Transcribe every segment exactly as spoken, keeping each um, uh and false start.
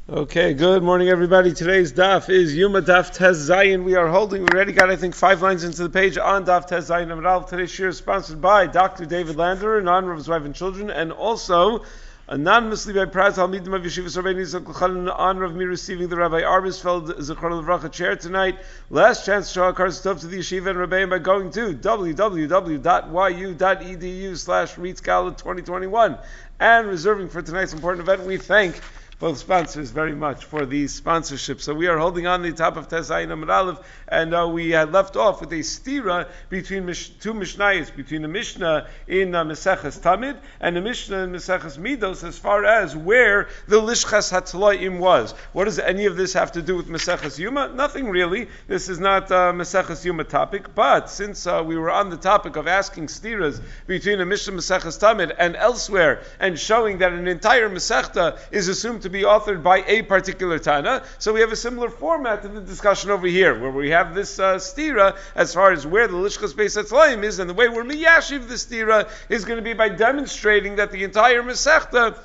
Okay, good morning everybody. Today's daf is Yuma Daf Tez Zayin. We are holding, we already got I think five lines into the page on Daf Tez Zayin Amral. Today's shir is sponsored by Doctor David Landerer in honor of his wife and children, and also anonymously by Praz Halmidim of Yeshiva Sarvei Nizak L'chal in honor of me receiving the Rabbi Arbisfeld Zichron L'Vracha chair tonight. Last chance to show our cars to the Yeshiva and Rebbeim by going to w w w dot y u dot e d u slash Reitz Gala twenty twenty-one and reserving for tonight's important event. We thank both sponsors very much for the sponsorship. So we are holding on the top of Tesayin Amud Aleph, and uh, we had left off with a stira between mish- two Mishnayos, between a Mishnah in uh, Meseches Tamid and a Mishnah in Meseches Midos, as far as where the Lishchas Hatzloim was. What does any of this have to do with Meseches Yuma? Nothing really. This is not uh, Meseches Yuma topic, but since uh, we were on the topic of asking stiras between a Mishnah Meseches Tamid and elsewhere, and showing that an entire Masechta is assumed to to be authored by a particular Tana. So we have a similar format to the discussion over here, where we have this uh, stira as far as where the Lishchas Beis Hatzlaim is, and the way we're miyashiv the stira is going to be by demonstrating that the entire Masechta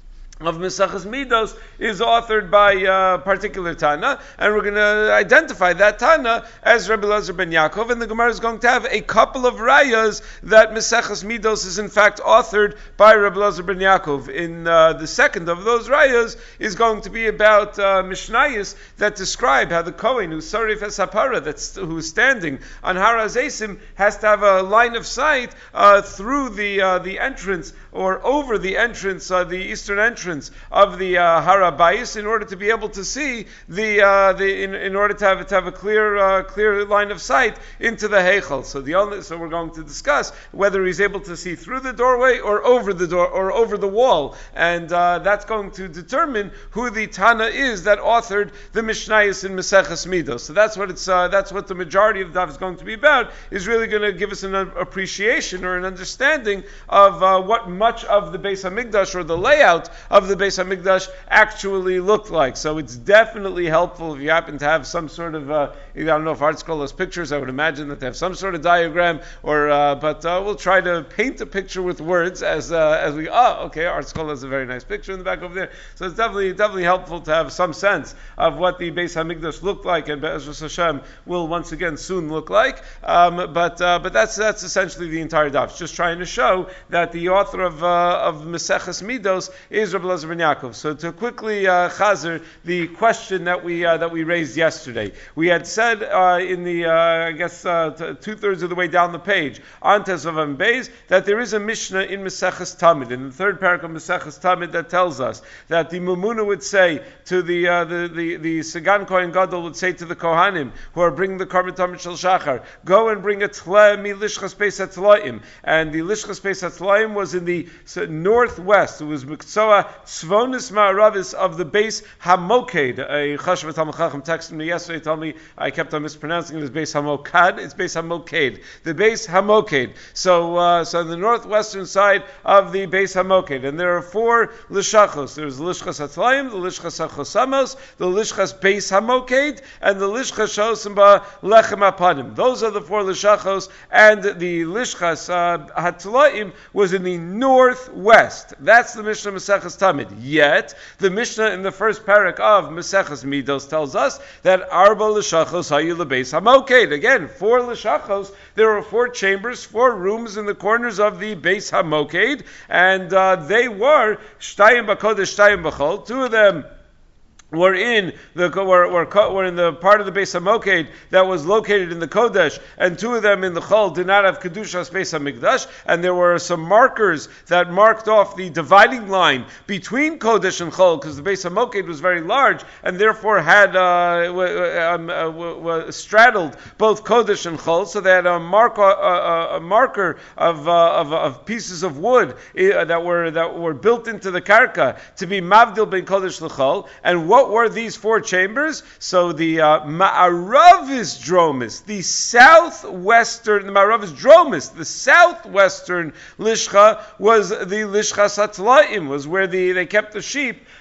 of Meseches Midos is authored by a particular Tana, and we're going to identify that Tana as Rabbi Elazar ben Yaakov, and the Gemara is going to have a couple of rayas that Meseches Midos is in fact authored by Rabbi Elazar ben Yaakov. In uh, the second of those rayas is going to be about uh, Mishnayos that describe how the Kohen, who's Sarif es Hapara, that's who's standing on Har HaZeisim, has to have a line of sight uh, through the uh, the entrance, or over the entrance, uh, the eastern entrance of the uh, Har HaBayis, in order to be able to see the uh, the in, in order to have to have a clear uh, clear line of sight into the Heichal. So the only so we're going to discuss whether he's able to see through the doorway or over the door or over the wall, and uh, that's going to determine who the Tana is that authored the Mishnayos in Meseches Midos. So that's what it's uh, that's what the majority of the daf is going to be about. Is really going to give us an appreciation or an understanding of uh, what much of the Beis Hamikdash or the layout of the Beis Hamikdash actually looked like. So it's definitely helpful if you happen to have some sort of, uh, I don't know if ArtScroll has pictures, I would imagine that they have some sort of diagram, or uh, but uh, we'll try to paint a picture with words as uh, as we, oh, okay, ArtScroll has a very nice picture in the back over there. So it's definitely definitely helpful to have some sense of what the Beis Hamikdash looked like, and Be'ezras Hashem will once again soon look like. Um, but uh, but that's that's essentially the entire daf. It's just trying to show that the author of uh, of Meseches Midos is Rabbi Elazar ben Yaakov. So to quickly uh, chazer the question that we uh, that we raised yesterday, we had said uh, in the uh, I guess uh, t- two thirds of the way down the page on Tezavam Beis that there is a Mishnah in Meseches Tamid, in the third parak of Meseches Tamid, that tells us that the Mumuna would say to the uh, the the, the Sagan Kohen Gadol would say to the Kohanim who are bringing the Karban Tamid Shel Shachar, go and bring a tle mi Lishchas Beis Hatzlaim, and the Lishchas Beis Hatzlaim was in the so, northwest. It was Miksoa Tzvonis Ma'aravis of the Beis Hamoked. A Chashav Talmud Chacham texted me yesterday, told me I kept on mispronouncing it as Beis Hamokad. It's Beis Hamoked. The Beis Hamoked. So, uh, so on the northwestern side of the Beis Hamoked, and there are four lishachos. There's the Lishchas Hatzlaim, the Lishchas Hachosamos, the Lishchas Beis Hamoked, and the Lishchas Shosimba Lechem Apanim. Those are the four lishachos, and the Lishchas uh, Hatzlaim was in the northwest. That's the Mishnah Meseches Tamid. Yet, the Mishnah in the first parak of Meseches Midos tells us that Arba L'shachos Hayu L'Beis Hamoked. Again, four L'shachos. There are four chambers, four rooms in the corners of the Beis Hamoked, and uh, they were Shtayim B'Kodesh, Shtayim B'Chol. Two of them were in the were, were, were in the part of the Beis Hamoked that was located in the Kodesh, and two of them in the Chol did not have Kedushas Beis Hamikdash, and there were some markers that marked off the dividing line between Kodesh and Chol, because the Beis Hamoked was very large and therefore had uh, um, uh, w- w- straddled both Kodesh and Chol, so they had a, mark, uh, a, a marker of, uh, of of pieces of wood uh, that were that were built into the karka to be Mavdil ben Kodesh l'Chol. And what What were these four chambers? So the uh, Ma'aravis Dromis, the southwestern, the Ma'aravis Dromis, the southwestern Lishcha was the Lishcha Satlaim, was where the they kept the sheep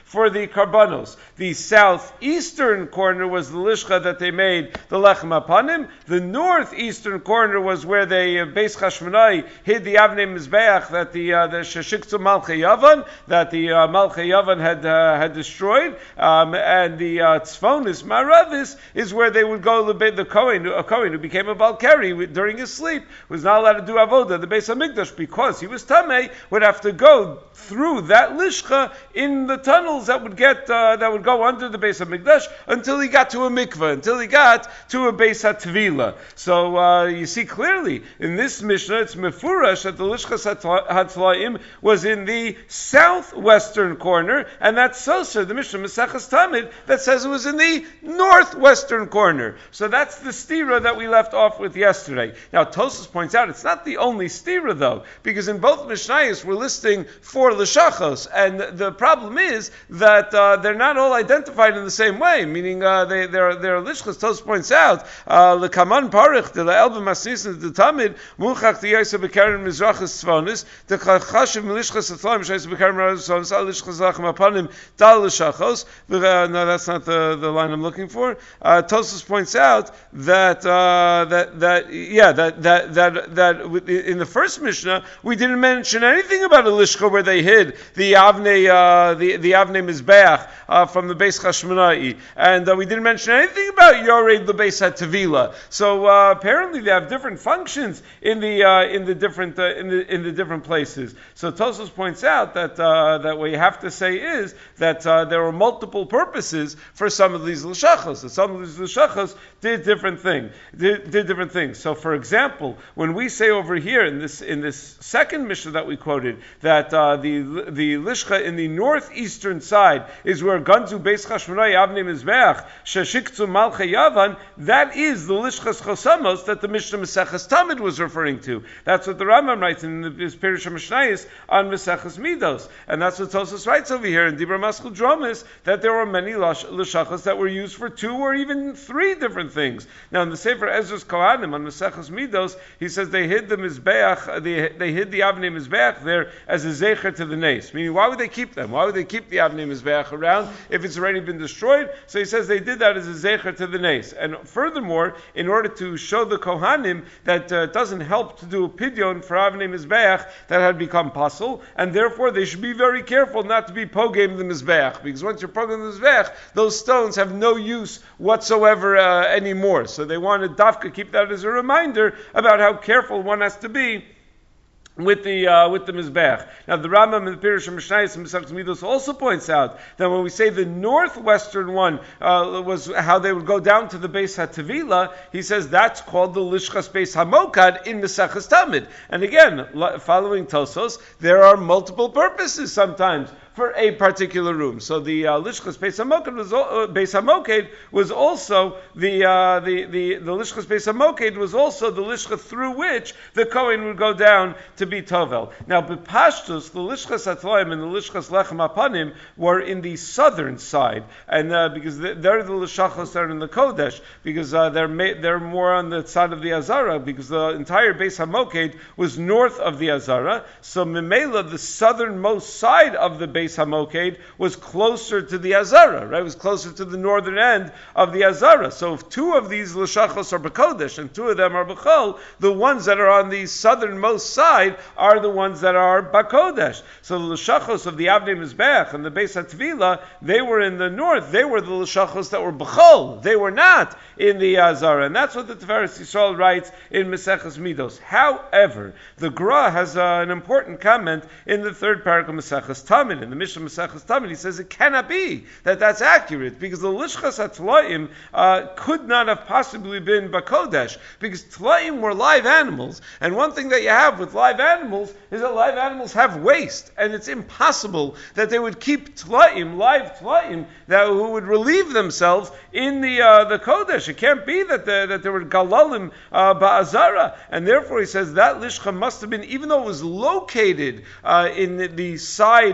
for the karbanos. The southeastern corner was the lishcha that they made the lechem hapanim. The northeastern corner was where they uh, Beis Chashmonai hid the avnei mizbeach that the uh, the sheshiktu malchei Yavan that the uh, malchei Yavan had uh, had destroyed, um, and the uh, tzfonis maravis is where they would go. The, the kohen, a kohen who became a balkari during his sleep was not allowed to do avoda the Beis Hamikdash because he was tamei, would have to go through that lishcha in the tunnels that would get uh, that would go under the Beis Hamikdash until he got to a mikveh, until he got to a Beis HaTvila. So uh, you see clearly in this Mishnah it's mefurash that the lishchas hatlaim was in the southwestern corner, and that's Sosa, the Mishnah Maseches Tamid, that says it was in the northwestern corner. So that's the stira that we left off with yesterday. Now Tosfos points out it's not the only stira though, because in both Mishnayos we're listing four lishachos, and the problem is that uh, they're not all identified in the same way, meaning uh, they, they're, they're lishchas. Tosfos points out, l'kaman parich, de la'elba masnis, de tamid, munchach di yisa b'karen mizrachas tzvonis, de chashiv milishchas atlaim, shayisa b'karen mizrachas tzvonis, al lishchas lachem apanim, dal lishachos. No, that's not the, the line I'm looking for. Uh, Tosfos points out that, uh, that, that, yeah, that, that, that, that in the first Mishnah, we didn't mention anything about a lishcha where they hid the avnei, uh, the, the avnei mizbeach, uh, from the Beis Chashmonai, and uh, we didn't mention anything about Yored the Beis HaTvila. So uh, apparently they have different functions in the uh, in the different uh, in the in the different places. So Tosfos points out that uh, that what you have to say is that uh, there were multiple purposes for some of these lishachos. That some of these lishachos did different things. Did, did different things. So, for example, when we say over here in this in this second Mishnah that we quoted that uh, the the lishcha in the northeastern side is where Ganzu Beis Chashmonai Avnei Mizbeach Sheshiktu Malchei Yavan, that is the lishchas chosamos that the Mishnah Maseches Tamid was referring to. That's what the Rambam writes in his Pirush HaMishnayos on Maseches Midos, and that's what Tosfos writes over here in Dibra Maskul Dromis, that there were many lishachas that were used for two or even three different things. Now, in the Sefer Ezra's Kohanim on Maseches Midos, he says they hid the Mizbeach, they, they hid the Avnei Mizbeach there as a zecher to the nes. Meaning, why would they keep them? Why would they keep the Avnei Mizbeach around if it's already been destroyed? So he says they did that as a zecher to the nes. And furthermore, in order to show the Kohanim that uh, it doesn't help to do a pidyon for Avnei Mizbeach that had become pasul, and therefore they should be very careful not to be pogem the Mizbeach, because once you're pogem the Mizbeach, those stones have no use whatsoever uh, anymore. So they wanted Dafka keep that as a reminder about how careful one has to be with the uh, with the mizbeach. Now the Rambam in the Pirush HaMishnayos and Maseches Midos also points out that when we say the northwestern one uh, was how they would go down to the Beis HaTvila, he says that's called the Lishchas Beis HaMokad in Maseches Tamid. And again, following Tosfos, there are multiple purposes sometimes for a particular room. So the uh, Lishchas Beis HaMoked was uh, Beis HaMoked was also the uh, the the the Lishchas Beis HaMoked was also the lishcha through which the Kohen would go down to be Tovel. Now, B'Pashtus, the Lishchas Atlaim and the Lishchas Lechem Apanim were in the southern side, and uh, because they're the Lishachos that are in the Kodesh, because uh, they're ma- they're more on the side of the Azara, because the entire Beis HaMoked was north of the Azara. So Memela, the southernmost side of the Beis HaMoked was closer to the Azara, right? It was closer to the northern end of the Azara. So if two of these Lishachos are B'Kodesh and two of them are B'Chol, the ones that are on the southernmost side are the ones that are B'Kodesh. So the Lishachos of the Avnei Mizbeach and the Beis HaTvila, they were in the north. They were the Lishachos that were B'Chol. They were not in the Azara. And that's what the Tiferes Yisrael writes in Maseches Midos. However, the Gra has uh, an important comment in the third parak of Maseches Tamid. In the Mishnah Maseches Tamid, he says it cannot be that that's accurate, because the Lishchas HaTlaim uh, could not have possibly been B'Kodesh, because Tlaim were live animals, and one thing that you have with live animals is that live animals have waste, and it's impossible that they would keep Tlaim, live Tlaim, that who would relieve themselves in the uh, the Kodesh. It can't be that the, that there were Galalim uh, Ba'azara, and therefore he says that Lishcha must have been, even though it was located uh, in the, the side that was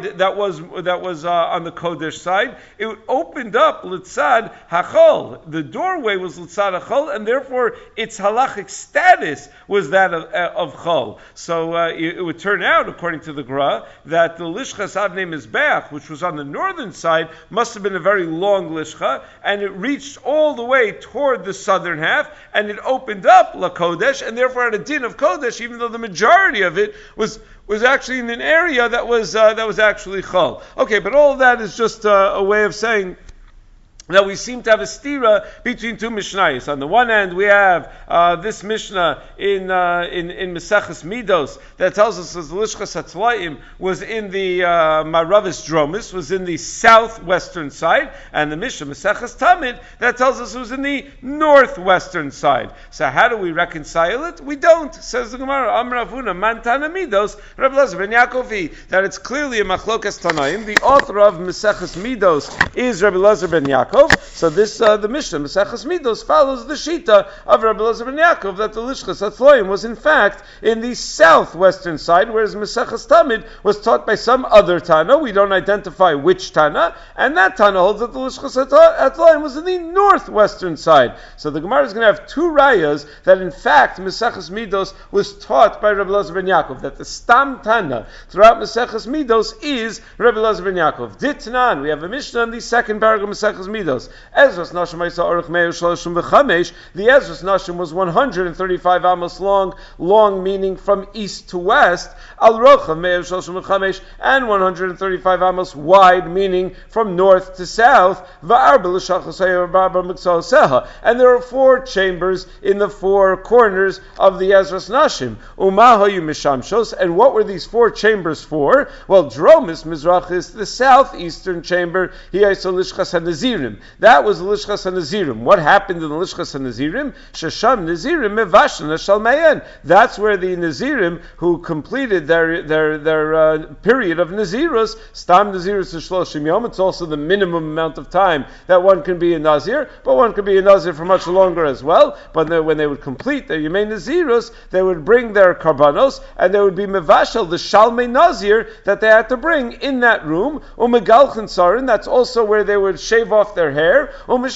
was that was uh, on the Kodesh side. It opened up Litzad Hachol. The doorway was Litzad Hachol, and therefore its halachic status was that of, uh, of Chol. So uh, it, it would turn out, according to the Gra, that the Lishchas Avnei Mizbeach, which was on the northern side, must have been a very long Lishcha, and it reached all the way toward the southern half, and it opened up La Kodesh, and therefore had a din of Kodesh, even though the majority of it was was actually in an area that was uh, that was actually Chol. Okay, but all of that is just uh, a way of saying that we seem to have a stira between two Mishnayos. On the one hand, we have uh, this Mishnah in uh, in in Maseches Midos that tells us that the Lishchas Hatzlaim was in the uh, Maravis Dromis, was in the southwestern side, and the Mishnah Maseches Tamid that tells us it was in the northwestern side. So how do we reconcile it? We don't. Says the Gemara, Amar Avuna Mantana Midos, Rabbi Elazar ben Yaakovi, that it's clearly a Machlokas Tanaim. The author of Maseches Midos is Rabbi Elazar ben Yaakov. So this, uh, the Mishnah, Maseches Midos, follows the Shita of Rabbi Elazar ben Yaakov that the Lishchas Hatzlaim was in fact in the southwestern side, whereas Maseches Tamid was taught by some other Tana. We don't identify which Tana, and that Tana holds that the Lishchas Hatzlaim was in the northwestern side. So the Gemara is going to have two rayas that in fact Maseches Midos was taught by Rabbi Elazar ben Yaakov, that the Stam Tana throughout Maseches Midos is Rabbi Elazar ben Yaakov. Ditnan, we have a Mishnah in the second paragraph of Maseches Midos. Ezras Nashim Isa Aruch Meir Shloshim V'Chamesh. The Ezras Nashim was one hundred thirty-five amos long, long meaning from east to west. Al Rocha Meir Shloshim V'Chamesh, and one hundred thirty-five amos wide, meaning from north to south. Va'arba L'Shachos Ha'Yarba Mitzal Seha. And there are four chambers in the four corners of the Ezras Nashim. Umahayu Mishamshos. And what were these four chambers for? Well, Dromis Mizrach is the southeastern chamber. He also Lishchas HaNazirim. That was the Lishchas HaNazirim. What happened in the Lishchas HaNazirim? Shesham Nazirim Mevashna Shalmayan. That's where the Nazirim who completed their their their uh, period of Nazirus, Stam Nazirus Shloshim Yom. It's also the minimum amount of time that one can be a Nazir, but one could be a Nazir for much longer as well. But they, when they would complete their Yemei Nazirus, they would bring their karbanos, and they would be Mevashal, the Shalmei Nazir that they had to bring in that room. Umegalchen Sarin, that's also where they would shave off their hair.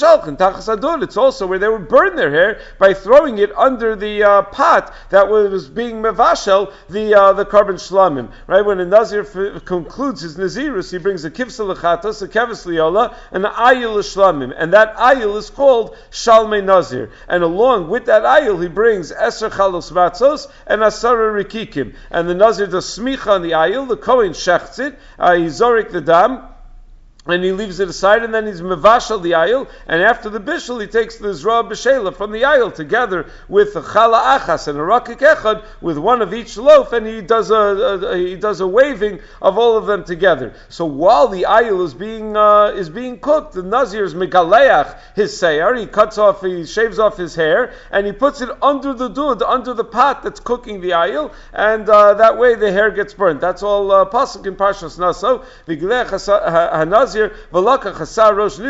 It's also where they would burn their hair by throwing it under the uh, pot that was being mevashel, the uh, the carbon shlamim. Right, when a nazir f- concludes his nazirus, he brings a kivsa lechatos, a kevis liola, and an ayil shlamim, and that ayil is called shalmei nazir. And along with that ayil, he brings eser chalos matzos and asara rikikim. And the nazir does smicha on the ayil. The kohen shechts it. Uh, he zorik the dam, and he leaves it aside, and then he's mevashal the ayil, and after the bishul, he takes the zra b'shela from the ayil together with a chala achas and a rakik echad with one of each loaf, and he does a, a he does a waving of all of them together. So while the ayil is being uh, is being cooked, the nazir is megaleach his seyar. He cuts off, he shaves off his hair, and he puts it under the dud, under the pot that's cooking the ayil, and uh, that way the hair gets burnt. That's all uh, pasuk in Parshas Naso. V'gilech hanazir. So it sounds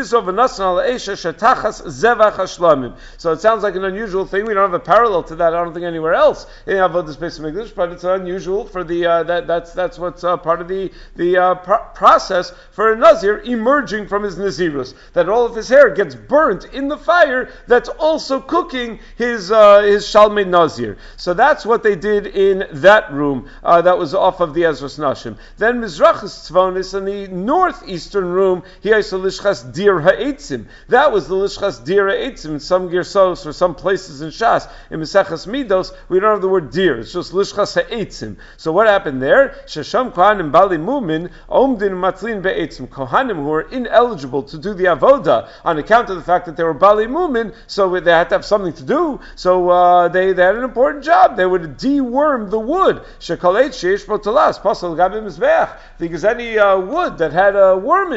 like an unusual thing. We don't have a parallel to that, I don't think, anywhere else in Avodas Beis Hamikdash, but it's unusual for the uh, that that's that's what's uh, part of the the uh, pr- process for a nazir emerging from his nazirus, that all of his hair gets burnt in the fire that's also cooking his uh, his shalmei nazir. So that's what they did in that room uh, that was off of the Ezras Nashim. Then Mizrachas Tzvonis in the northeastern room, he also lishchas dir ha'etzim. That was the lishchas dir ha'etzim in some girsos or some places in Shas. In Maseches Midos, we don't have the word dir. It's just lishchas ha'etzim. So what happened there? Shesham kohanim bali mumin omdin matlin be'etzim. Kohanim who were ineligible to do the avoda on account of the fact that they were bali mumin, so they had to have something to do. So uh, they, they had an important job. They would deworm the wood. Shekalet sheish botalas pasal gabim mizbeach. Because any uh, wood that had a worm in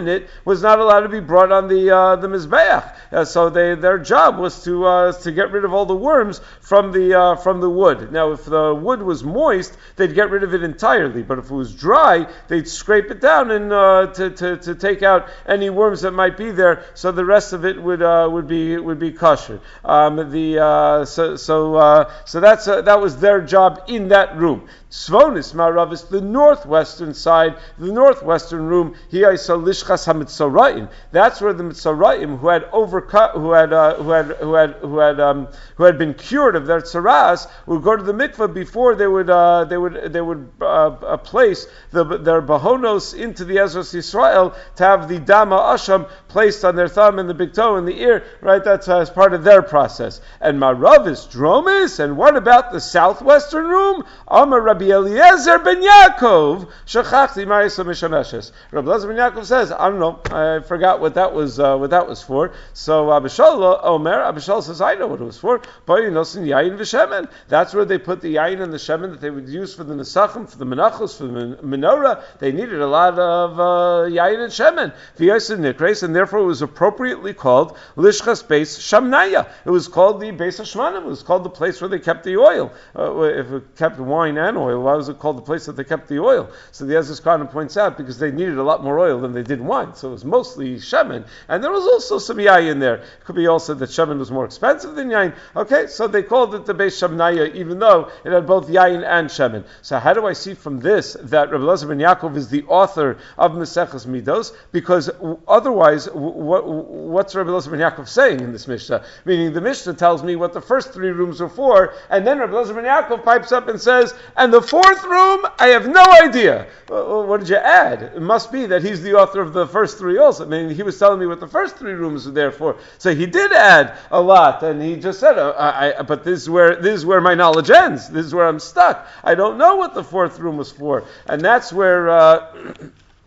in it was not allowed to be brought on the uh, the mizbeach. Uh, so they their job was to uh, to get rid of all the worms from the uh, from the wood. Now, if the wood was moist, they'd get rid of it entirely. But if it was dry, they'd scrape it down and uh, to, to to take out any worms that might be there. So the rest of it would uh, would be would be kosher. Um, the uh, so so uh, so that's uh, that was their job in that room. Svonis Maravis, the northwestern side, the northwestern room. Here I saw Lishchas HaMitzorayim. That's where the Mitzorayim who had overcut, who had uh, who had who had who had um, who had been cured of their tzaras would go to the mikveh before they would uh, they would they would uh, uh, place the, their bahonos into the Ezras Yisrael to have the dama asham placed on their thumb and the big toe and the ear. Right, that's uh, as part of their process. And Maravis Dromis. And what about the southwestern room? Amar Rabbi Eliezer ben Yaakov, shachachti ma'isa mishameshes. Rabbi Eliezer ben Yaakov says, I don't know, I forgot what that was, uh, what that was for. So Abishal Omer, Abishal says, I know what it was for. Boyinosin yayin v'shemen. That's where they put the yayin and the shemen that they would use for the nesachim, for the menachos, for the menorah. They needed a lot of uh, yayin and shemen. V'yosin nikres, and therefore it was appropriately called Lishchas Beis Shamnaya. It was called the Beis Hashmanim. It was called the place where they kept the oil. Uh, if it kept wine and oil, why was it called the place that they kept the oil? So the Ezras Kahana points out because they needed a lot more oil than they did wine. So it was mostly shemen. And there was also some yayin there. It could be also that shemen was more expensive than yayin. Okay, so they called it the Beis Shamnaya, even though it had both yayin and shemen. So how do I see from this that Rabbi Eliezer ben Yaakov is the author of Maseches Midos? Because otherwise, what, what's Rabbi Eliezer ben Yaakov saying in this Mishnah? Meaning the Mishnah tells me what the first three rooms are for, and then Rabbi Eliezer ben Yaakov pipes up and says, and the fourth room, I have no idea. Well, what did you add? It must be that he's the author of the first three also. I mean, he was telling me what the first three rooms were there for. So he did add a lot, and he just said, uh, I, I, but this is where this is where my knowledge ends. This is where I'm stuck. I don't know what the fourth room was for. And that's where... Uh,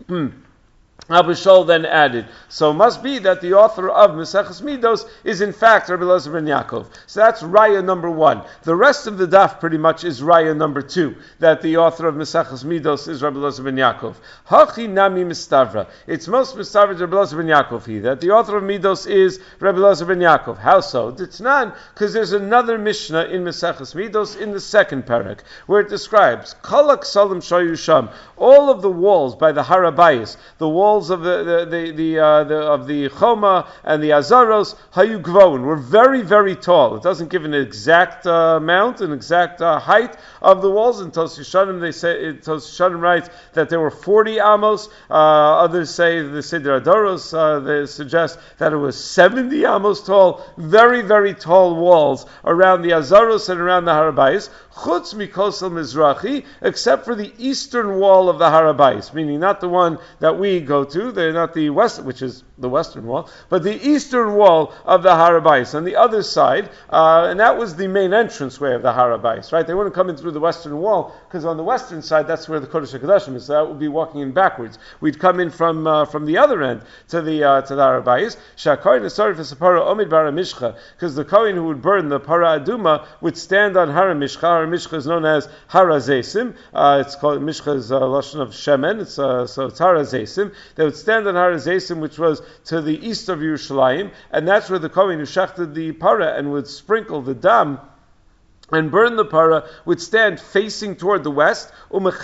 Abishol then added. So it must be that the author of Maseches Midos is in fact Rabbi Eliezer ben Yaakov. So that's Raya number one. The rest of the daf pretty much is Raya number two, that the author of Maseches Midos is Rabbi Eliezer ben Yaakov. Hachi nami mistavra. It's most mistavra Rabbi Eliezer ben Yaakov he, that the author of Midos is Rabbi Eliezer ben Yaakov. How so? It's not, because there's another Mishnah in Maseches Midos in the second parak, where it describes Kolak Salim Shoyusham, all of the walls by the Harabayis, the walls of the the the, the, uh, the of the Choma and the Azaros, Hayu Gvoin, were very very tall. It doesn't give an exact uh, amount, an exact uh, height of the walls. In Tos Yeshanim, they say Tos Yeshanim writes that there were forty amos. Uh, others say the Seder Adoros uh, they suggest that it was seventy amos tall. Very very tall walls around the Azaros and around the Harabayis. Chutz mikosel mizrachi, except for the eastern wall of the Harabayis, meaning not the one that we go to, they're not the west, which is the western wall, but the eastern wall of the Harabayis on the other side, uh, and that was the main entranceway of the Harabayis, right? They wouldn't come in through the western wall, because on the western side, that's where the Kodesh HaKodashim is, so that would be walking in backwards. We'd come in from uh, from the other end to the uh, to the Harabayis. Shakoyin Esarif Esapara Omid Bara Mishcha, because the Kohen who would burn the Para Aduma would stand on Hara Mishcha. Hara Mishcha is known as Hara Zesim. Uh, it's called Mishcha is a lashon of Shemen. It's uh, so it's Hara Zesim. They would stand on Hara Zesim, which was to the east of Yerushalayim, and that's where the Kohen who shachted the Para and would sprinkle the dam and burn the para would stand facing toward the west. And when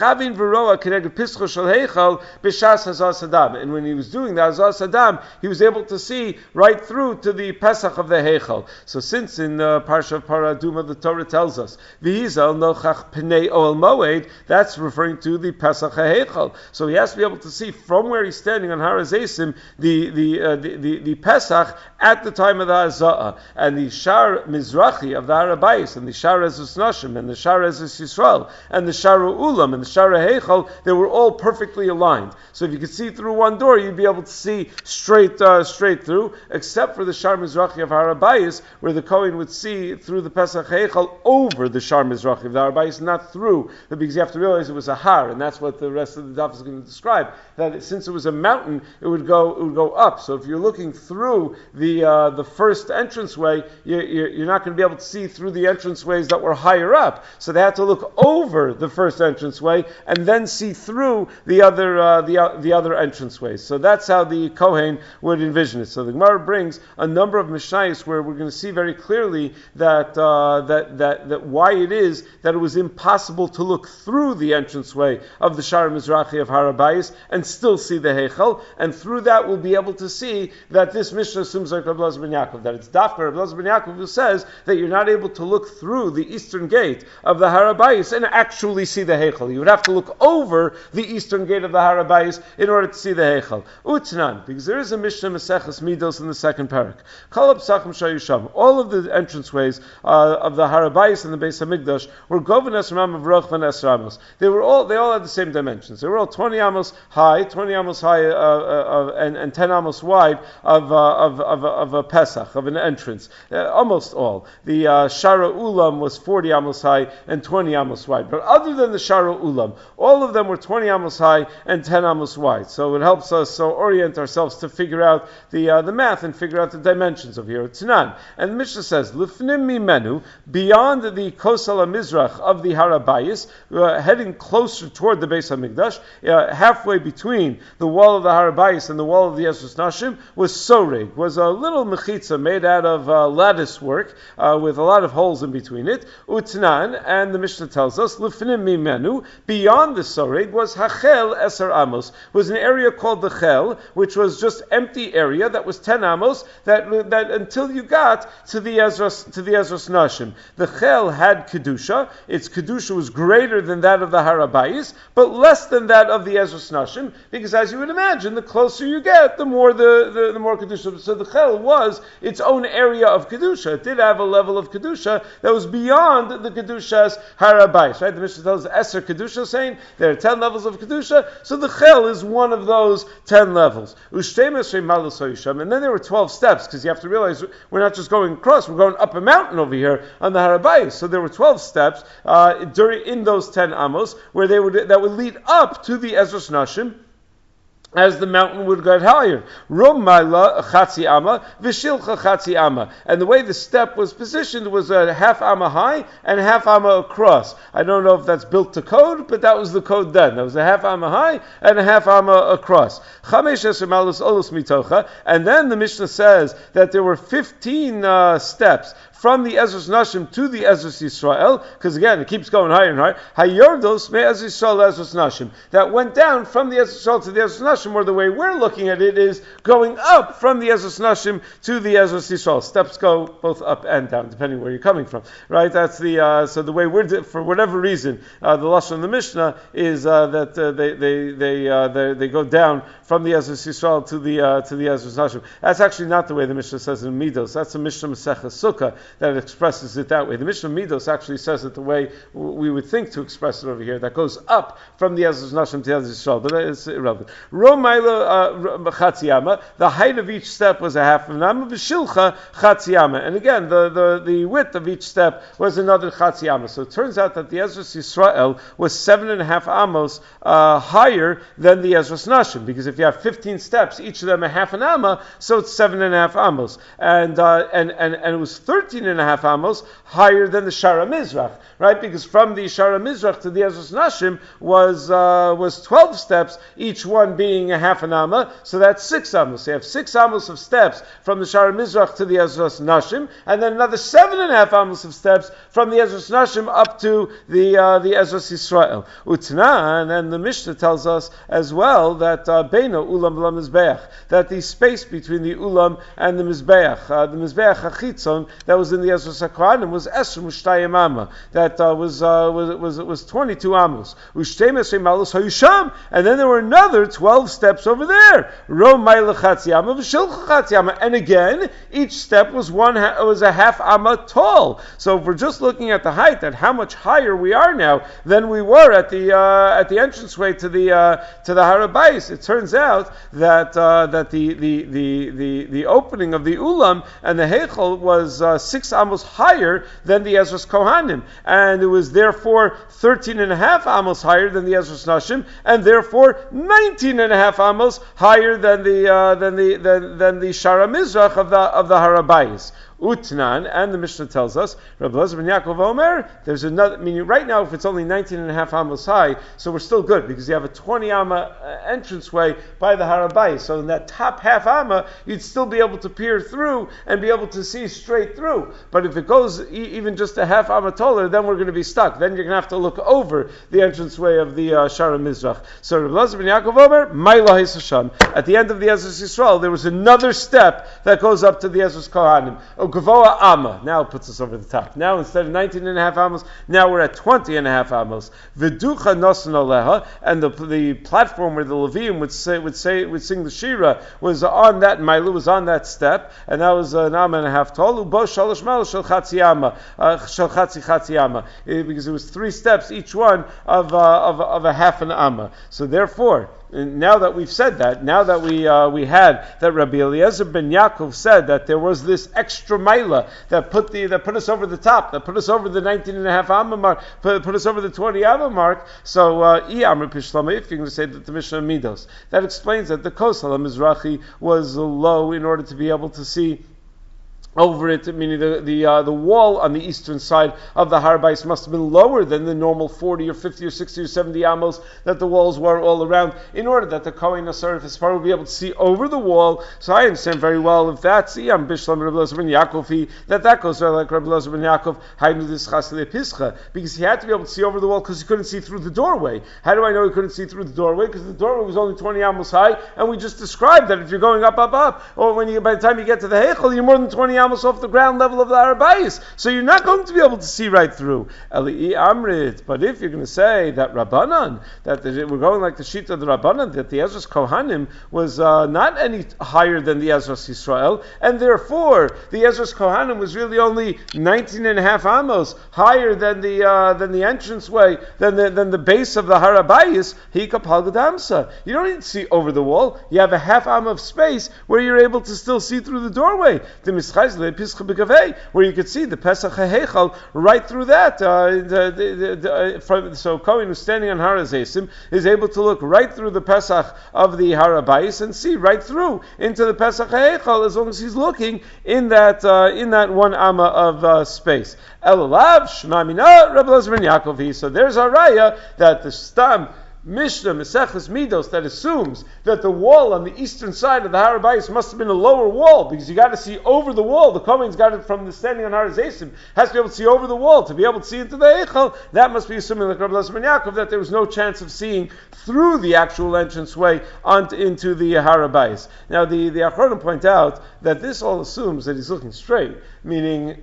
he was doing the Hazas Adam, he was able to see right through to the Pesach of the Heichal. So since in the Parsha of Para Aduma the Torah tells us, that's referring to the Pesach HaHeichal. So he has to be able to see from where he's standing on Har HaZeisim the the, uh, the, the the Pesach at the time of the Haza'ah. And the Shar Mizrachi of the Harabayis and the Shar Ezus Nashim and the Shar Ezus Yisrael and the Shar Ulam and the Shar Heichal, they were all perfectly aligned. So if you could see through one door, you'd be able to see straight uh, straight through, except for the Shar Mizrachi of Harabayis, where the Kohen would see through the Pesach Heichal over the Shar Mizrachi of the Harabayis, not through, because you have to realize it was a har, and that's what the rest of the daf is going to describe. That it, since it was a mountain, it would go it would go up. So if you're looking through the uh, the first entranceway, you, you're not going to be able to see through the entranceways entranceways that were higher up. So they had to look over the first entranceway and then see through the other uh, the uh, the other entranceways. So that's how the Kohen would envision it. So the Gemara brings a number of Mishnayos where we're going to see very clearly that uh, that that that why it is that it was impossible to look through the entranceway of the Shara Mizrachi of Har HaBayis and still see the Heichal, and through that we'll be able to see that this Mishnah assumes like Rabbi Elazar ben Yaakov, that it's Dafka Rabbi Elazar ben Yaakov who says that you're not able to look through the eastern gate of the Har HaBayis and actually see the Heichal. You would have to look over the eastern gate of the Har HaBayis in order to see the Heichal. Utnan, because there is a Mishnah Maseches Midos in the second parak. Kol Psachim Shayusham. All of the entranceways uh, of the Har HaBayis and the Beis Hamikdash were Govan Esram of Roch and Esramos. They were all they all had the same dimensions. They were all twenty amos high, twenty amos high, uh, uh, and, and ten amos wide of uh, of, of of a Pesach, of an entrance. Uh, almost all. The uh, Shara Ulam was forty amos high and twenty amos wide. But other than the Shara Ulam, all of them were twenty amos high and ten amos wide. So it helps us so orient ourselves to figure out the uh, the math and figure out the dimensions of here. Tanan. And the Mishnah says, Lifnim mimenu, beyond the Kosel HaMizrach of the Har HaBayis, uh, heading closer toward the Beis HaMikdash, uh, halfway between the wall of the Har HaBayis and the wall of the Ezras Nashim, was Soreg, was a little mechitza made out of uh, lattice work, uh, with a lot of holes in between it. Utnan, and the Mishnah tells us, Lifnim mimenu, beyond the Soreg was Hachel Eser Amos, was an area called the Chel, which was just empty area that was ten amos, that that until you got to the Ezras to the Ezras Nashim. The Chel had kedusha; its kedusha was greater than that of the Har HaBayis, but less than that of the Ezras Nashim, because as you would imagine, the closer you get, the more the, the, the more kedusha. So the Chel was its own area of kedusha. It did have a level of kedusha that was beyond the kedushas Har HaBayis. Right? The Mishnah tells us Eser kedusha, saying there are ten levels of kedusha. So the Chel is one of those ten levels. And then there were twelve steps, because you have to realize we're not just going across, we're going up a mountain over here on the Har HaBayis. So there were twelve steps uh, during in those ten amos where they would that would lead up to the Ezras Nashim, as the mountain would get higher. Romaila chatzi ama, v'shilcha chatzi ama. And the way the step was positioned was a half amma high and half amma across. I don't know if that's built to code, but that was the code then. That was a half amma high and a half amma across. Chamesh eser malus olus mitocha. And then the Mishnah says that there were fifteen uh, steps from the Ezras Nashim to the Ezras Yisrael, because again, it keeps going higher and higher. Hayordos me Ezras Yisrael Ezras Nashim. That went down from the Ezras Yisrael to the Ezras Nashim, or the way we're looking at it is going up from the Ezras Nashim to the Ezras Yisrael. Steps go both up and down, depending where you're coming from. Right? That's the, uh, so the way we're, for whatever reason, uh, the Lashon of the Mishnah is uh, that uh, they, they, they, uh, they, they go down from the Ezras Yisrael to the, uh, to the Ezras Nashim. That's actually not the way the Mishnah says in Midos. That's the Mishnah Maseches Sukkah that expresses it that way. The Mishnah Midos actually says it the way we would think to express it over here, that goes up from the Ezras Nashim to the Ezras Yisrael, but it's irrelevant. Romaila chatziyama, the height of each step was a half of an amma, v'shilcha chatziyama, and again, the, the, the width of each step was another chatziyama. So it turns out that the Ezras Yisrael was seven and a half amos uh, higher than the Ezras Nashim, because if you have fifteen steps, each of them a half an amma, so it's seven and a half amos, and uh, and and and it was thirteen and a half amos higher than the Shara Mizrach, right? Because from the Shara Mizrach to the Ezras Nashim was uh, was twelve steps, each one being a half an amma, so that's six amos. So you have six amos of steps from the Shara Mizrach to the Ezras Nashim, and then another seven and a half amos of steps from the Ezras Nashim up to the uh, the Ezras Yisrael. Utnan, and the Mishnah tells us as well that uh, Beino Ulam v'la Mizbeach, that the space between the Ulam and the Mizbeach, uh, the Mizbeach Hachitzon that was in the Ezras HaKohanim was Esr Mushtayim Amma, that uh, was, uh, was was was twenty-two amos. Ushtei Mesrei Malus Hayusham, and then there were another twelve steps over there. Ro Maila Chatziyama v'Shilcha Chatziyama, and again each step was one ha- was a half amma tall. So if we're just looking at the height, at how much higher we are now than we were at the uh, at the entranceway to the uh, to the Har HaBayis, it turns out that uh, that the, the the the the opening of the Ulam and the Heichel was uh, six amos higher than the Ezras Kohanim, and it was therefore thirteen and a half amos higher than the Ezras Nashim, and therefore nineteen and a half amos higher than the uh, than the than, than the Shara Mizrach of the of the Har HaBayis. Utnan, and the Mishnah tells us, Rabbi Elazar ben Yaakov Omer, there's another, meaning right now if it's only nineteen and a half amos high, so we're still good, because you have a twenty amma uh, entranceway by the Har HaBayis. So in that top half amma, you'd still be able to peer through and be able to see straight through. But if it goes e- even just a half amma taller, then we're going to be stuck. Then you're going to have to look over the entranceway of the uh, Shara Mizrach. So Rabbi Elazar ben Yaakov Omer, Ma'ila Hasham. At the end of the Ezras Yisrael, there was another step that goes up to the Ezras Kohanim. Oh, Gavoa Amma. Now it puts us over the top. Now instead of nineteen and a half amos, now we're at twenty and a half amos. V'ducha nosan aleha, and the the platform where the Levium would say would say would sing the Shira was on that Ma'ila, was on that step, and that was an amma and a half tall. Ubo shalosh mal shel chatzi amma, shel chatzi chatzi amma, because it was three steps each one of uh, of of a half an amma. So therefore, now that we've said that, now that we uh, we had that Rabbi Eliezer ben Yaakov said that there was this extra maila that put the that put us over the top, that put us over the nineteen and a half amma mark, put, put us over the twenty amma mark. So uh, if you're going to say that the Mishnah Midos, that explains that the Kosel Mizrachi was low in order to be able to see over it, meaning the the uh, the wall on the eastern side of the Har HaBayis must have been lower than the normal forty or fifty or sixty or seventy amos that the walls were all around, in order that the Kohen Asar Fispar would be able to see over the wall. So I understand very well if that's Iyam Bishlam Rabbi Elazar ben Yaakov, that that goes like Rabbi Elazar ben Yaakov, Haynu this Chasile Pischa, because he had to be able to see over the wall because he couldn't see through the doorway. How do I know he couldn't see through the doorway? Because the doorway was only twenty amos high, and we just described that if you're going up, up, up, or when you by the time you get to the Heichel, you're more than twenty amos off the ground level of the Har HaBayis, so you're not going to be able to see right through. Eli Amrit, but if you're going to say that Rabbanan, that the, we're going like the sheet of the Rabbanan, that the Ezras Kohanim was uh, not any higher than the Ezras Yisrael, and therefore the Ezras Kohanim was really only nineteen and a half amos higher than the uh, than the entranceway, than the than the base of the Har HaBayis. Hika Palgadamsa. You don't need to see over the wall. You have a half am of space where you're able to still see through the doorway. The where you could see the Pesach HaHeichal right through that. Uh, the, the, the, uh, from, so Kohen who's standing on Har HaZeisim is able to look right through the Pesach of the Har HaBayis and see right through into the Pesach HaHeichal as long as he's looking in that uh, in that one amma of uh, space. Elalav Shema Mina Rabbi Elazar ben Yaakov. So there's our raya that the stam Mishnah, Maseches Midos, that assumes that the wall on the eastern side of the Har HaBayis must have been a lower wall, because you got to see over the wall. The Kohen's got it from the standing on Har HaZeisim, has to be able to see over the wall, to be able to see into the Eichel. That must be assuming, like Rabbi Elazar ben Yaakov, that there was no chance of seeing through the actual entranceway onto, into the Har HaBayis. Now, the, the Achronim point out that this all assumes that he's looking straight, meaning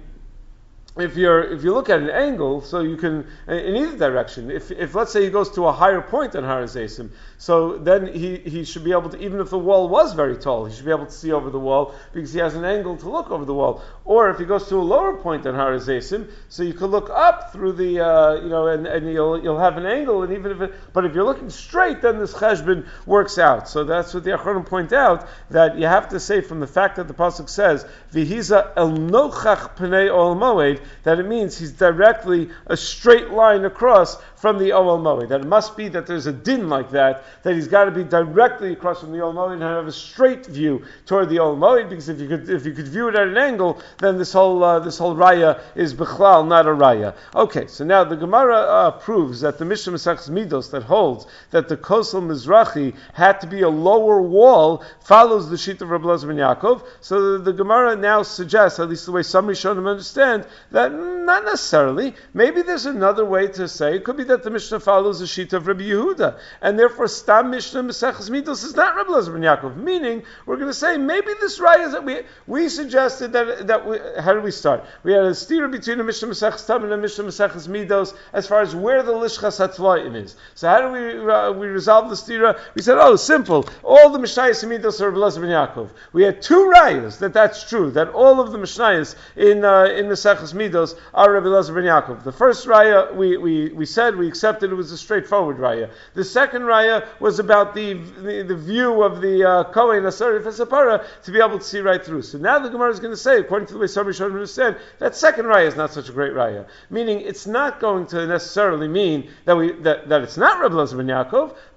if you're if you look at an angle, so you can in either direction. If if let's say he goes to a higher point than Har HaZeisim, so then he, he should be able to, even if the wall was very tall, he should be able to see over the wall because he has an angle to look over the wall. Or if he goes to a lower point than Har HaZeisim, so you could look up through the uh, you know and, and you'll you'll have an angle, and even if it, but if you're looking straight, then this cheshbon works out. So that's what the Achronim point out, that you have to say from the fact that the pasuk says V'hiza el nochach pnei ol moed, that it means he's directly a straight line across from the Ohel Moed. That it must be that there's a din like that, that he's got to be directly across from the Ohel Moed and have a straight view toward the Ohel Moed, because if you could if you could view it at an angle, then this whole uh, this whole raya is bechlal, not a raya. Okay, so now the Gemara uh, proves that the Mishnah Maseches Midos that holds that the Kosel Mizrachi had to be a lower wall follows the sheet of Rabbi Elazar ben Yaakov. So the, the Gemara now suggests, at least the way some Rishonim understand, that not necessarily. Maybe there's another way to say. It could be that the Mishnah follows the sheet of Rabbi Yehuda, and therefore Stam Mishnah Maseches Midos is not Rabbi Elazar ben Yaakov. Meaning, we're going to say maybe this raya is that we we suggested that that we, how did we start? We had a steer between the Mishnah Maseches Tam and the Mishnah Maseches Midos as far as where the Lishchas HaTvayim is. So how do we uh, we resolve the stira? We said, oh, simple. All the Mishnayos Midos are Rabbi Elazar ben Yaakov. We had two rayas that that's true. That all of the Mishnayos in uh, in Maseches Midos are Rabbi Elazar ben Yaakov. The first raya we, we, we said we accepted it was a straightforward raya. The second raya was about the the, the view of the uh, Kohen Asarif Esapara to be able to see right through. So now the Gemara is going to say, according to the way some Rishonim understand, that second raya is not such a great raya. Meaning it's not going to necessarily mean that we that, that it's not Rabbi Elazar ben Yaakov,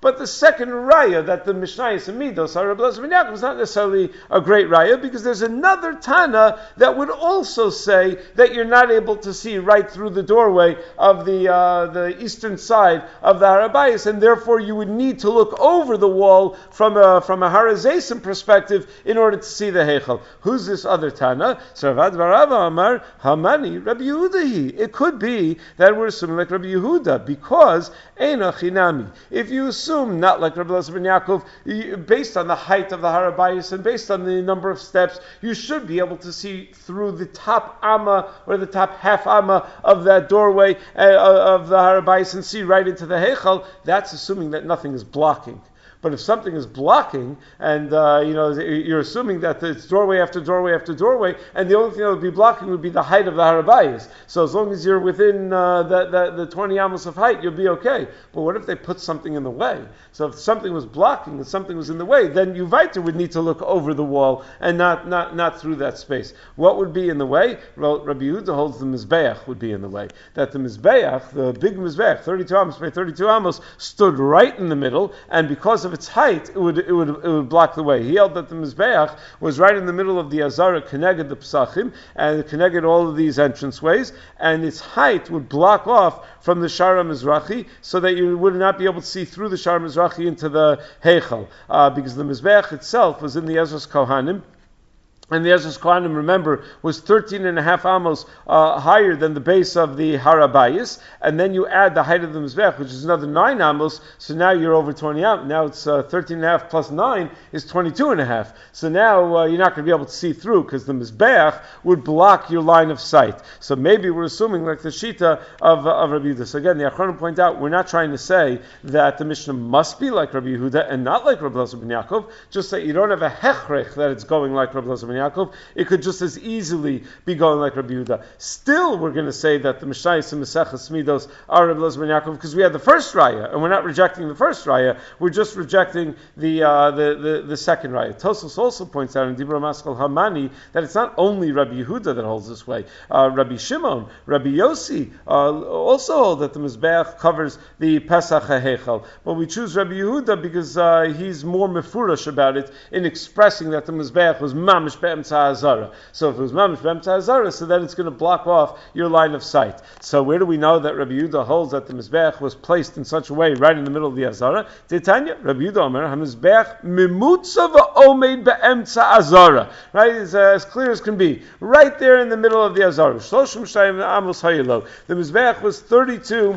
But the second raya, that the Mishnayos and Midos are Rabbi Elazar ben Yaakov, is not necessarily a great raya, because there's another Tana that would also say that you're not able to see right through the doorway of the uh, the eastern side of the Har HaBayis, and therefore you would need to look over the wall from a from a Har HaZeisim perspective in order to see the Heichal. Who's this other Tana? So Ravad Barava Amar Hamani Rabbi Yehudahi. It could be that we're assuming like Rabbi Yehuda, because Eina Chinami. If you assume not like Rabbi Elazar ben Yaakov, based on the height of the Har HaBayis and based on the number of steps, you should be able to see through the top amma or the top half amma of that doorway uh, of the Har HaBayis and see right into the Heichal. That's assuming that nothing is blocking. But if something is blocking, and uh, you know you're assuming that it's doorway after doorway after doorway, and the only thing that would be blocking would be the height of the Har HaBayis. So as long as you're within uh, the, the, the twenty amos of height, you'll be okay. But what if they put something in the way? So if something was blocking and something was in the way, then Yuvaita would need to look over the wall and not, not, not through that space. What would be in the way? Well, Rabbi Yehuda holds the Mizbeach would be in the way. That the Mizbeach, the big Mizbeach, thirty-two amos by thirty-two amos, stood right in the middle, and because of its height, it would it would it would block the way. He held that the Mizbeach was right in the middle of the Azara, connected the Pesachim, and connected all of these entranceways, and its height would block off from the Shara Mizrachi, so that you would not be able to see through the Shara Mizrachi into the Heichal, uh, because the Mizbeach itself was in the Ezras Kohanim. And the Ezras Kohanim, remember, was thirteen and a half amos uh, higher than the base of the Har HaBayis, and then you add the height of the Mizbeach, which is another nine amos, so now you're over twenty amos. Now it's uh, thirteen and a half plus nine is twenty-two and a half. So now uh, you're not going to be able to see through, because the Mizbeach would block your line of sight. So maybe we're assuming like the Shita of, uh, of Rabbi Yehuda. So again, the Achronim point out, we're not trying to say that the Mishnah must be like Rabbi Yehuda and not like Rabbi Elazar ben Yaakov, just that you don't have a hechrech that it's going like Rabbi Elazar ben Yaakov. It could just as easily be going like Rabbi Yehuda. Still, we're going to say that the Mishnayos and Maseches Midos are Rabbi Elazar ben Yaakov, because we had the first raya, and we're not rejecting the first raya. We're just rejecting the uh, the, the the second raya. Tosfos also points out in Dibra Maskal Hamani that it's not only Rabbi Yehuda that holds this way. Uh, Rabbi Shimon, Rabbi Yossi uh, also hold that the Mizbeach covers the Pesach HaHeichal. But we choose Rabbi Yehuda because uh, he's more mefurash about it in expressing that the Mizbeach was mamish be'emtza hazara. So if it was mamish be'emtza hazara, so then it's going to block off your line of sight. So where do we know that Rabbi Yehuda holds that the Mizbeach was placed in such a way right in the middle of the Azara? Titanya, Rabbi Yehuda Omer, HaMizbeach mimutza va'omeid be'emtza azara. Right, it's uh, as clear as can be. Right there in the middle of the Azara. Shloshim shayim amos hayilo. The Mizbeach was thirty-two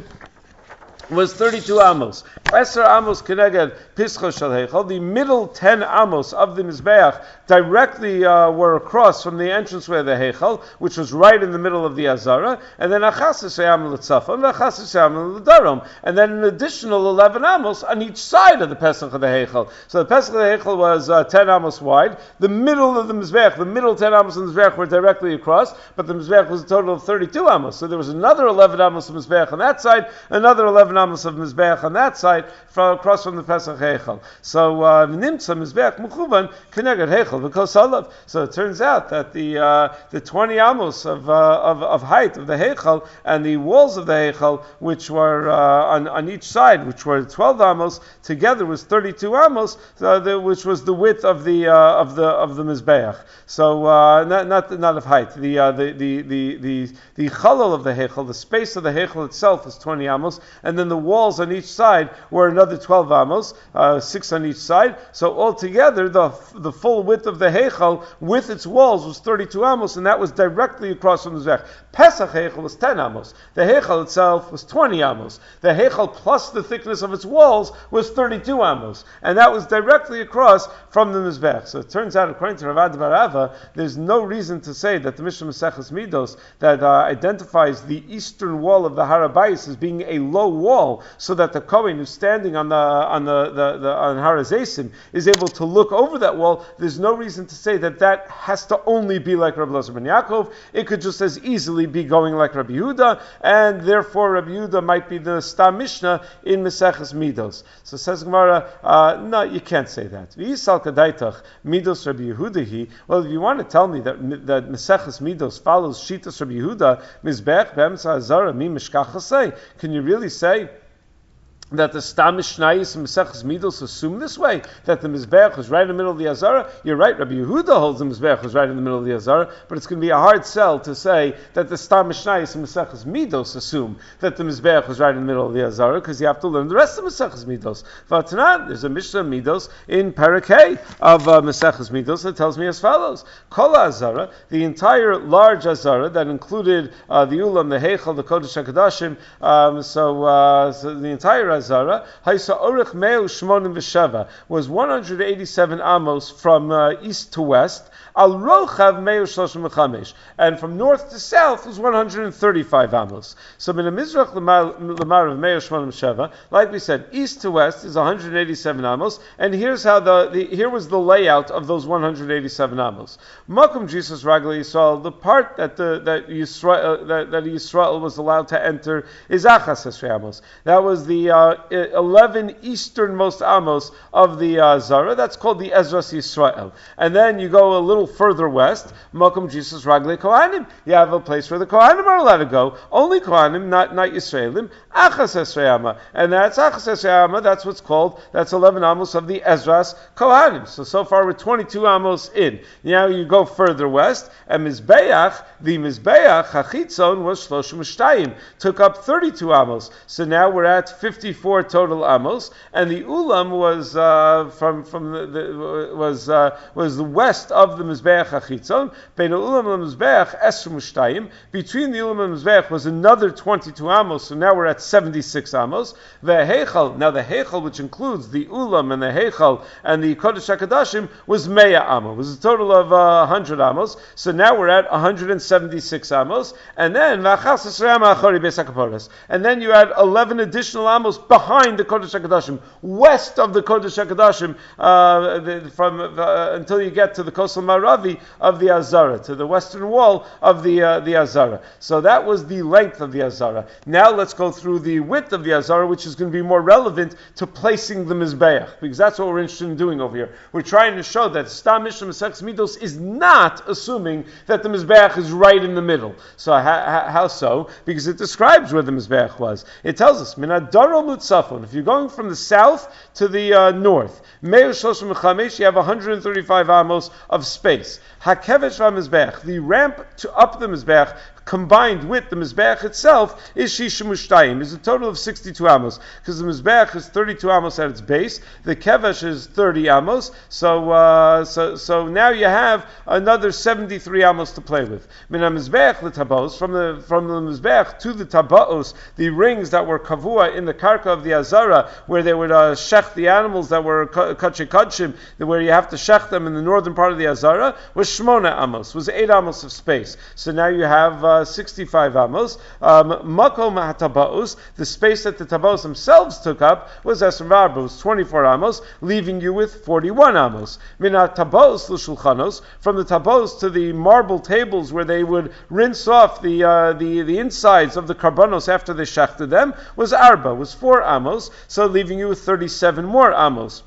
was thirty-two amos. Eser amos keneged pischa shel heichal. The middle ten amos of the Mizbeach directly uh, were across from the entranceway of the heichal, which was right in the middle of the Azara, and then achasas amos l'tzafon, achasas amos l'darom, and then an additional eleven amos on each side of the Pesach of the heichal. So the Pesach of the heichal was uh, ten amos wide. The middle of the Mizbeach, the middle ten amos of the Mizbeach were directly across, but the Mizbeach was a total of thirty-two amos. So there was another eleven amos of Mizbeach on that side, another eleven amos of Mizbeach on that side, from, across from the Pesach Heichal. So Nimtza Mizbeach Mechuvan Keneged Heichal because Olav. So it turns out that the uh, the twenty amos of, uh, of of height of the Heichal and the walls of the Heichal, which were uh, on on each side, which were twelve amos, together was thirty-two amos, uh, the, which was the width of the uh, of the of the Mizbeach. So uh, not not not of height. The uh, the the the the the chalal of the Heichal, the space of the Heichal itself is twenty amos, and then the walls on each side were another twelve amos, uh, six on each side. So altogether, the the full width of the Heichal with its walls was thirty-two amos, and that was directly across from the Mizbeach. Pesach Heichal was ten amos. The Heichal itself was twenty amos. The Heichal plus the thickness of its walls was thirty-two amos, and that was directly across from the Mizbeach. So it turns out, according to Ravad Barava, there's no reason to say that the Mishnah Maseches Midos that uh, identifies the eastern wall of the Har HaBayis as being a low wall, so that the Kohen who's standing on the on the, the, the on Har HaZeisim is able to look over that wall. There's no reason to say that that has to only be like Rabbi Elazar ben Yaakov. It could just as easily be going like Rabbi Yehuda, and therefore Rabbi Yehuda might be the Stam Mishnah in Maseches Midos. So says Gemara, uh, no, you can't say that. V'yisal kadaitach Midos Rabbi Yehudahi. Well, if you want to tell me that that Maseches Midos follows Shitas Rabbi Yehuda, Mizbeach be'emtza Azara mi mishkach hasei, can you really say that the Stam Mishnayos and Maseches Midos assume this way, that the Mizbeach was right in the middle of the Azara. You're right, Rabbi Yehuda holds the Mizbeach was right in the middle of the Azara, but it's going to be a hard sell to say that the Stam Mishnayos and Maseches Midos assume that the Mizbeach was right in the middle of the Azara, because you have to learn the rest of Maseches Midos. V'atanan, there's a Mishnah Midos in Parakeh of uh, Maseches Midos that tells me as follows: Kol Azara, the entire large Azara that included uh, the Ulam, the Heichal, the Kodesh HaKodashim, um, so, uh, so the entire Azara, Haisa Orich Meu Shmonim V'Sheva, was one hundred eighty-seven amos from uh, east to west. Al Rochav Meu Shloshim V'Chamesh, and from north to south was one hundred thirty-five amos. So Min HaMizrach Lamar of Meu Shmonim V'Sheva, like we said, east to west is one hundred eighty-seven amos, and here's how the, the here was the layout of those one hundred eighty-seven amos. Makom Jesus Ragla Yisrael, the part that the that Yisrael uh, that, that Yisrael was allowed to enter is Achas Esrei amos. That was the uh, eleven easternmost amos of the uh, Zara. That's called the Ezras Yisrael. And then you go a little further west, Makom Jesus Raglei Kohanim. You have a place where the Kohanim are allowed to go. Only Kohanim, not not Yisraelim. Achas Esrei Amma, and that's Achas Esrei Amma. That's what's called. That's eleven amos of the Ezras Kohanim. So so far we're twenty-two amos in. Now you go further west, and Mizbeach, the Mizbeach Hachitzon was Shloshim Shtayim, took up thirty-two amos. So now we're at fifty-four total amos, and the Ulam was uh, from from the, the was uh, was the west of the Mizbeach Hachitzon. Bein Ulam and Mizbeach Esrim Shtayim. Between the Ulam and Mizbeach was another twenty-two amos. So now we're at seventy-six amos. The Heichal, now the Heichal, which includes the Ulam and the Heichal and the Kodesh HaKodashim, was Meya Amo. It was a total of uh, one hundred amos. So now we're at one hundred seventy-six amos. And then V'achas Esrei Amma Achori Beis HaKaporos. And then you add eleven additional amos behind the Kodesh HaKodashim, west of the Kodesh HaKodashim, uh, the, from uh, until you get to the Kosel Maravi of the Azara, to the western wall of the uh, the Azara. So that was the length of the Azara. Now let's go through the width of the Azara, which is going to be more relevant to placing the Mizbeach, because that's what we're interested in doing over here. We're trying to show that Stam Mishnah Maseches Midos is not assuming that the Mizbeach is right in the middle. So how, how so? Because it describes where the Mizbeach was. It tells us, Minadaro Mutzafon, if you're going from the south to the uh, north, Meir Shloshim Chamesh, you have one hundred thirty-five amos of space. Hakevesh VaMizbeach, the ramp to up the Mizbeach, combined with the Mizbeach itself, is Shishim Ushtayim, is a total of sixty-two amos, because the Mizbeach is thirty-two amos at its base, the Kevesh is thirty amos, so uh, so so now you have another seventy-three amos to play with. Min HaMizbeach l'tabos, from the from the Mizbeach to the tabaos, the rings that were kavua in the karka of the Azara, where they would uh, shech the animals that were kachik kachim, where you have to shech them in the northern part of the Azara, was shmona amos, was eight amos of space. So now you have uh, sixty-five amos. Makom hatabaos, the space that the tabaos themselves took up was esrim v'arba, was twenty-four amos, leaving you with forty-one amos. Mina tabaos l'shulchanos, from the tabaos to the marble tables where they would rinse off the uh, the the insides of the karbanos after they shechted them, was arba, was four amos, so leaving you with thirty-seven more amos.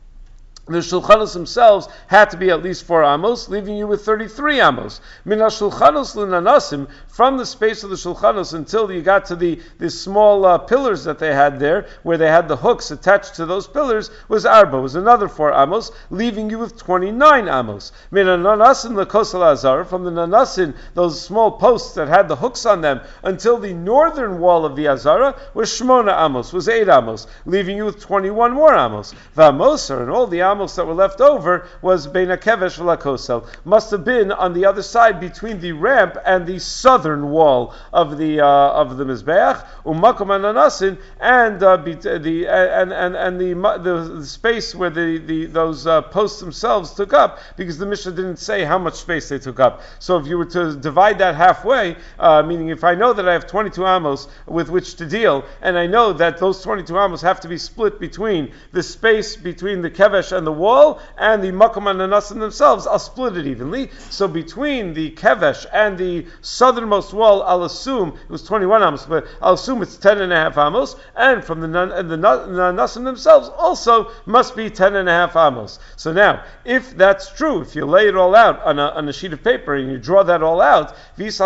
The shulchanos themselves had to be at least four amos, leaving you with thirty-three amos. Min ha-shulchanos l'nanasim, from the space of the shulchanos until you got to the, the small uh, pillars that they had there, where they had the hooks attached to those pillars, was arba, was another four amos, leaving you with twenty-nine amos. Min ha-nanasim l'kosel azar, from the nanasim, those small posts that had the hooks on them, until the northern wall of the azara, was shmona amos, was eight amos, leaving you with twenty-one more amos. V'amosar, and all the amos that were left over was bein hakevesh v'lakosel, must have been on the other side between the ramp and the southern wall of the uh, of the mizbeach, umakom ananasin, and uh, the and and and the the, the space where the, the those uh, posts themselves took up, because the Mishnah didn't say how much space they took up. So if you were to divide that halfway, uh, meaning if I know that I have twenty-two amos with which to deal, and I know that those twenty-two amos have to be split between the space between the kevesh and and the wall, and the makom and the nasim themselves, I'll split it evenly. So between the kevesh and the southernmost wall, I'll assume it was twenty-one amos, but I'll assume it's ten and a half amos, and from the and the, the nasim themselves also must be ten and a half amos. So now, if that's true, if you lay it all out on a, on a sheet of paper and you draw that all out, if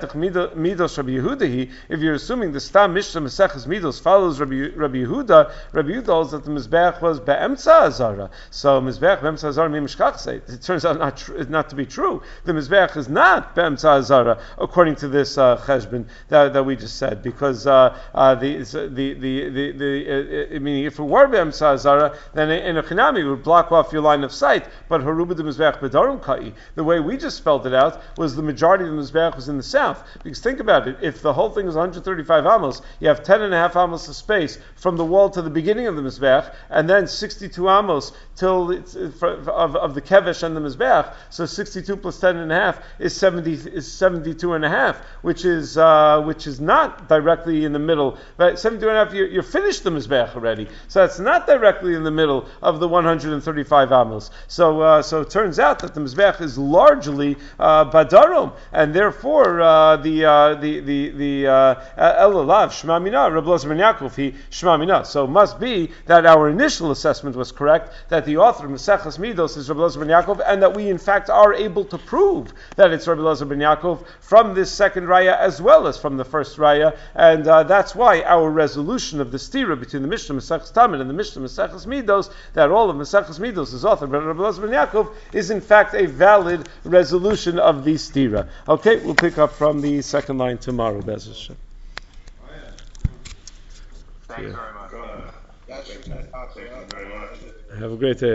you're assuming the Stam Mishnah Maseches Midos follows Rabbi, Rabbi Yehuda, Rabbi Yehuda holds that the Mizbeach was Be'emtza Azara. So Mizbeach Be'emtza Azara Mimishkach. It turns out not tr- not to be true. The Mizbeach is not Be'emtza Azara, according to this uh, cheshbon that, that we just said, because uh, uh, the, the the the the, the uh, meaning if it were Be'emtza Azara, then in a chinami it would block off your line of sight. But Haruba de Mizbeach Bedarim Kai, the way we just spelled it out was the majority of the Mizbeach was in the south. Because think about it, if the whole thing is one hundred thirty-five amos, you have ten and a half amos of space from the wall to the beginning of the Mizbeach, and then sixty-two amos till it's, of, of the Kevesh and the Mizbeach. So sixty-two plus ten and a half is seventy is seventy-two and a half, which is uh, which is not directly in the middle. But seventy-two and a half, you're, you're finished the Mizbeach already. So that's not directly in the middle of the one hundred thirty-five amos. So uh, so it turns out that the Mizbeach is largely uh, Badarom, and therefore uh, the uh, the the the Elalav Shema Mina Reb Elazar ben Yaakov he Shema Mina. So it must be that our initial assessment was correct, that the author of Maseches Midos is Reb Elazar ben Yaakov, and that we in fact are able to prove that it's Reb Elazar ben Yaakov from this second raya as well as from the first raya, and uh, that's why our resolution of the stira between the Mishnah Maseches Tamid and the Mishnah Maseches Midos, that all of Maseches Midos is authored by Reb Elazar ben Yaakov, is in fact a valid resolution of the stira. Okay, we'll pick up from the second line tomorrow. Bez Hashem. Thanks very much. Have a great day.